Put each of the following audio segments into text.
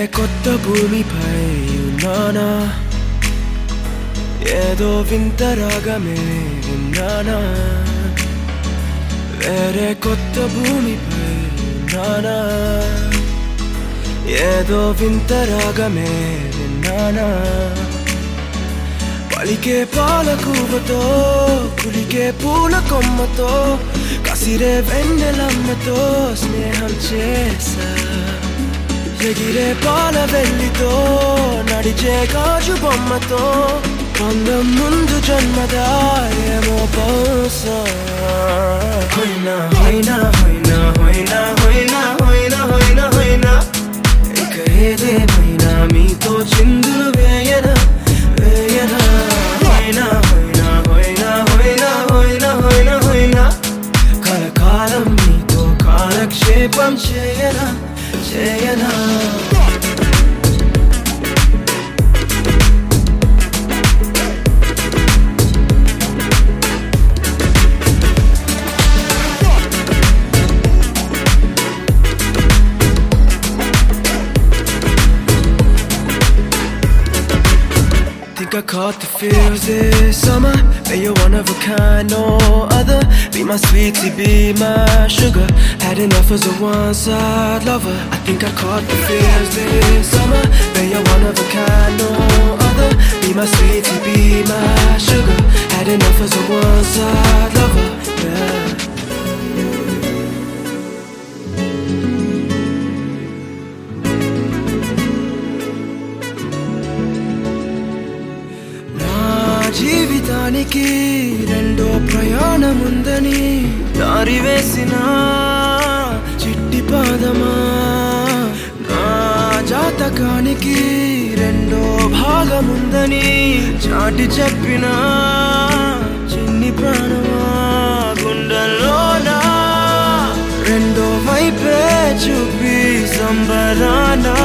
కొత్త భూమిపై ఉన్నానా ఏదో వింత రాగమే విన్నానా వేరే కొత్త భూమిపై ఉన్నానా ఏదో వింత రాగమే విన్నానా పలికే పాల కూవతో కులికే పూల కొమ్మతో కసిరే వెన్నెలమ్మతో స్నేహం చేసా ఎగిరే పాల వెల్లితో నడిచే గాజు బొమ్మతో అందం ముందు జన్మదా ఏమో బహుశా హోయినా హోయినా హోయినా హోయినా హోయినా హోయినా హోయినా హోయినా ఇక ఏదేమైనా మీతో చిందులు వేయనా వేయనా హోయినా హోయినా హోయినా హోయినా హోయినా హోయినా హోయినా కలకాలం మీతో కాలక్షేపం చేయనా చేయనా Think I caught the feels this summer. But you're one of a kind, no other. Be my sweetie, be my sugar. Had enough as a one-side lover. I think I caught the feels this summer. But you're one of a kind, no other. Be my sweetie, be my sugar. Had enough as a one-side lover. Yeah. జీవితానికి రెండో ప్రయాణముందని దారి వేసిన చిట్టి పాదమా నా జాతకానికి రెండో భాగముందని చాటి చెప్పిన చిన్ని ప్రాణమా గుండెల్లోనా రెండో వైపే చూపి సంబరానా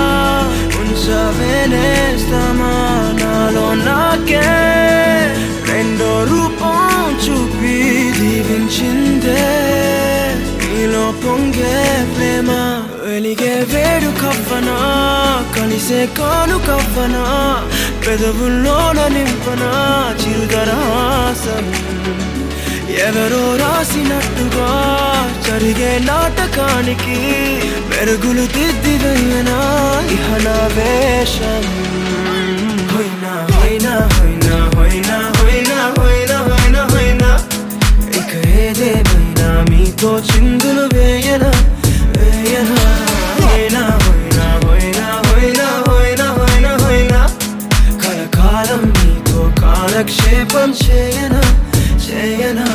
ఉంచవేనేస్తామా నాలో నాకే రెండో రూపం చూపి దీవించిందే నీలో పొంగే ప్రేమ వెలిగే వేడు కవ్వనా కలిసే కాను కవ్వనా పెదవుల్లోన నింపనా చిరుదరాసం ఎవరో రాసినట్టుగా జరిగే నాటకానికి మెరుగులు దిద్దివయ్యనా ఇహనా వేషం హోయినా హోయినా హోయినా హోయినా హోయినా హోయినా హోయినా హోయినా ఇక ఏదేమైనా మీతో చిందులు వేయనా వేయనా హోయినా హోయినా హోయినా హోయినా హోయినా హోయినా హోయినా కలకాలం మీతో కాలక్షేపం చేయనా చేయనా